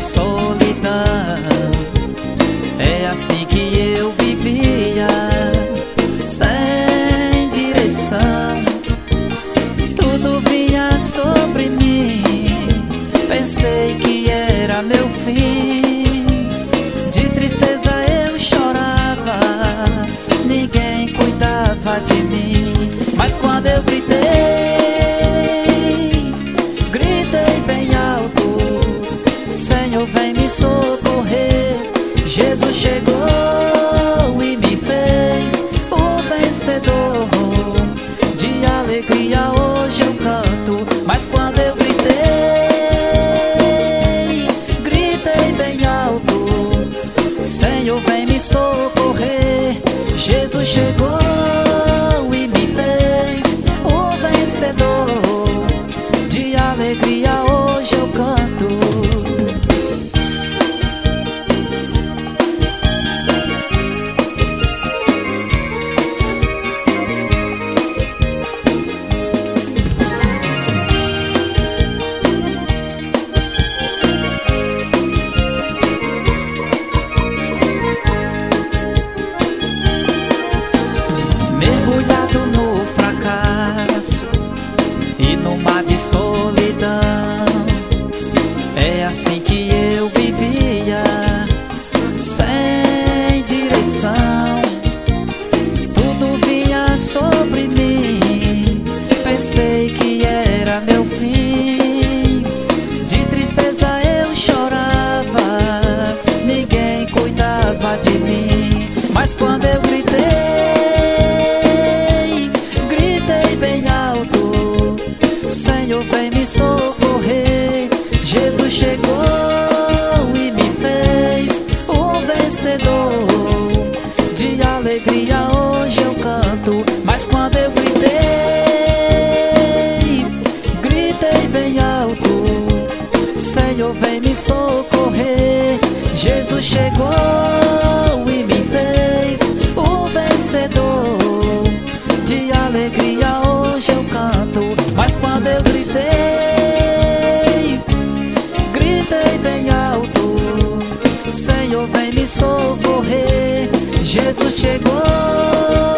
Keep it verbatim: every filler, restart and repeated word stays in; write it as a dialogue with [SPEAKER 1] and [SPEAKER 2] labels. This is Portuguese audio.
[SPEAKER 1] solidão. É assim que eu vivia, sem direção. Tudo vinha sobre mim, pensei que era meu fim. De tristeza eu chorava, ninguém cuidava de mim. Mas quando eu gritei, gritei bem alto: Senhor, vem me socorrer. Jesus chegou e me fez o vencedor. De alegria hoje eu canto. Mas quando eu gritei, gritei bem alto: Senhor, vem me socorrer. Jesus chegou e me fez o vencedor. De alegria hoje eu canto. Mergulhado no fracasso e no mar de solidão, é assim que eu vivia, sem direção. Tudo vinha sobre mim, pensei que era meu fim. De tristeza eu chorava, ninguém cuidava de mim. Mas quando eu gritei, gritei bem alto: Senhor, vem me socorrer. Jesus chegou e me fez o vencedor. De alegria hoje eu canto. Mas quando eu gritei, gritei bem alto: Senhor, vem me socorrer. Jesus chegou e me fez o vencedor. De alegria hoje eu canto. Mas quando eu gritei, gritei bem alto: Senhor, vem me socorrer. Jesus chegou